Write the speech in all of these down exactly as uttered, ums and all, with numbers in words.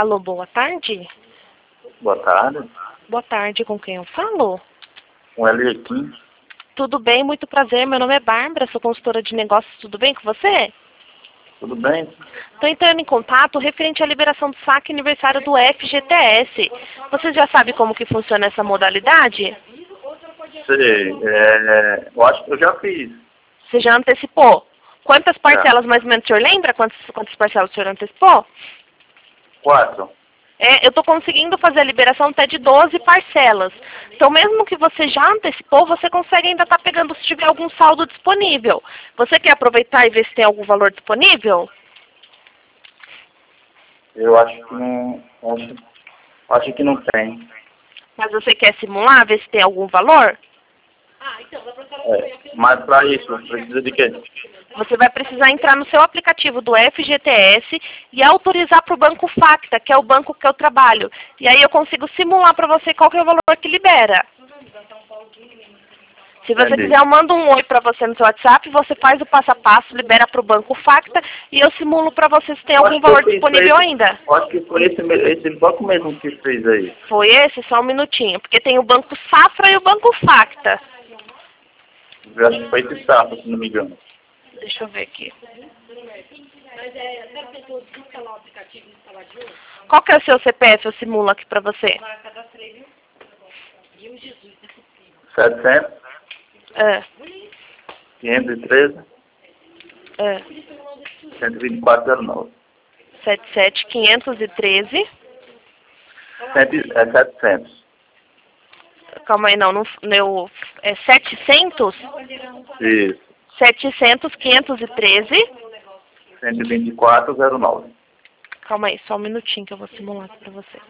Alô, boa tarde. Boa tarde. Boa tarde, com quem eu falo? Com L aqui. Tudo bem, muito prazer. Meu nome é Bárbara, sou consultora de negócios. Tudo bem com você? Tudo bem? Estou entrando em contato referente à liberação do saque aniversário do F G T S. Você já sabe como que funciona essa modalidade? Sei. É, eu acho que eu já fiz. Você já antecipou? Quantas parcelas, mais ou menos, o senhor lembra quantas, quantas parcelas o senhor antecipou? Quatro. É, eu estou conseguindo fazer a liberação até de doze parcelas. Então, mesmo que você já antecipou, você consegue ainda estar pegando se tiver algum saldo disponível. Você quer aproveitar e ver se tem algum valor disponível? Eu acho que não. Acho, acho que não tem. Mas você quer simular, ver se tem algum valor? É, mas para isso, precisa de quê? Você vai precisar entrar no seu aplicativo do F G T S e autorizar para o Banco Facta, que é o banco que eu trabalho. E aí eu consigo simular para você qual que é o valor que libera. Se você Entendi. quiser, eu mando um oi para você no seu WhatsApp, você faz o passo a passo, libera para o Banco Facta e eu simulo para você se tem algum Acho que eu valor fiz disponível esse- ainda. Acho que foi esse, me- esse banco mesmo que fez aí. Foi esse? Só um minutinho. Porque tem o Banco Safra e o Banco Facta. Eu acho que foi esse Safra, se não me engano. Deixa eu ver aqui. Qual que é o seu C P F? Eu simulo aqui para você. setecentos, É, quinhentos e treze, é. cento e vinte e quatro, zero nove. sete sete quinhentos e treze. Cento- É setecentos. Calma aí, não. não meu, é setecentos? Isso. setecentos, quinhentos e treze. cento e vinte e quatro, zero nove. Calma aí, só um minutinho que eu vou simular aqui pra você.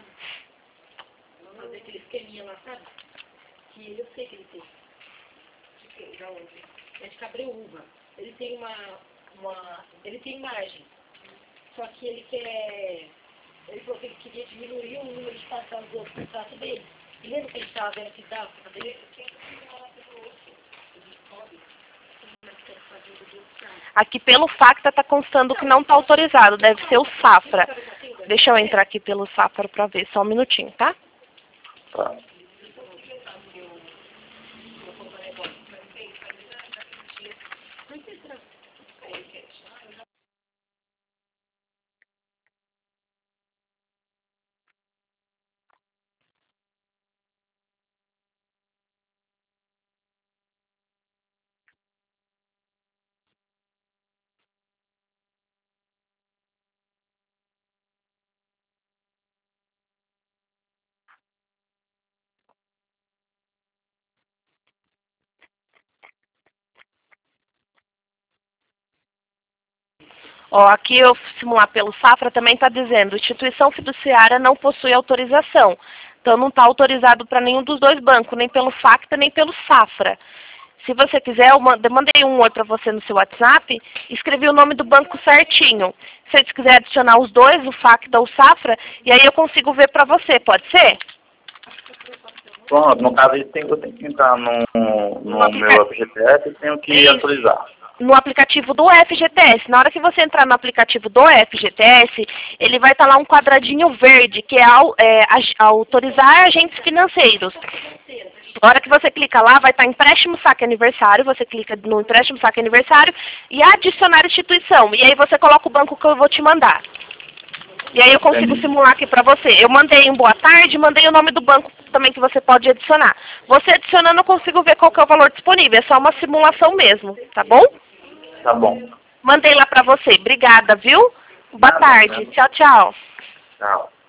É de Cabreúva. Ele tem uma, uma. Ele tem margem. Só que ele quer. Ele falou que ele queria diminuir o número de passados do outro contrato dele. E lembra que ele estava vendo que dava para fazer? Aqui pelo Facta está constando que não está autorizado. Deve ser o Safra. Deixa eu entrar aqui pelo Safra para ver. Só um minutinho, tá? Tá. Ó, aqui eu simular pelo Safra também está dizendo, instituição fiduciária não possui autorização. Então não está autorizado para nenhum dos dois bancos, nem pelo Facta, nem pelo Safra. Se você quiser, eu mand- eu mandei um oi para você no seu WhatsApp, escrevi o nome do banco certinho. Se você quiser adicionar os dois, o Facta ou o Safra, e aí eu consigo ver para você, pode ser? Pronto, no caso eu tenho, eu tenho que entrar no, no meu F G T S e tenho que Isso. atualizar. No aplicativo do F G T S. Na hora que você entrar no aplicativo do F G T S, ele vai estar lá um quadradinho verde, que é, au- é, ag- autorizar agentes financeiros. Na hora que você clica lá, vai estar empréstimo saque aniversário, você clica no empréstimo saque aniversário e adicionar instituição. E aí você coloca o banco que eu vou te mandar. E aí eu consigo Entendi. simular aqui para você. Eu mandei um boa tarde, mandei o nome do banco também que você pode adicionar. Você adicionando, eu consigo ver qual que é o valor disponível. É só uma simulação mesmo, tá bom? Tá bom. Mandei lá pra você. Obrigada, viu? Boa Nada, tarde. nada. Tchau, tchau. Tchau.